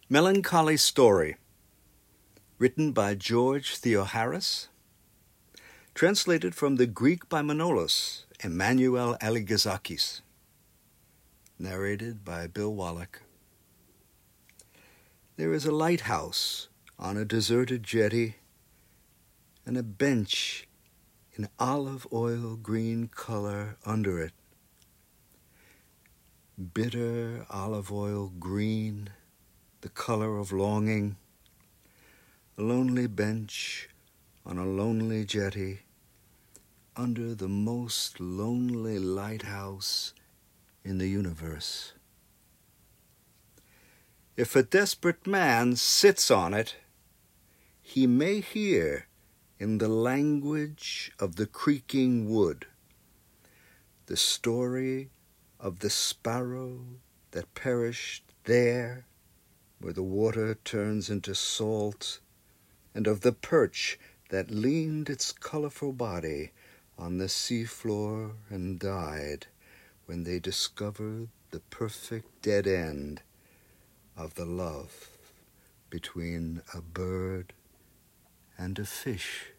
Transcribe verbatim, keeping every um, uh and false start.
Melancholy Story, written by George Theoharis, translated from the Greek by Manolis, Emmanuel Aligazakis, narrated by Bill Wallach. There is a lighthouse on a deserted jetty and a bench in olive oil green color under it. Bitter olive oil green, the color of longing. A lonely bench on a lonely jetty under the most lonely lighthouse in the universe. If a desperate man sits on it, he may hear in the language of the creaking wood the story of the sparrow that perished there where the water turns into salt, and of the perch that leaned its colorful body on the seafloor and died when they discovered the perfect dead end of the love between a bird and a fish.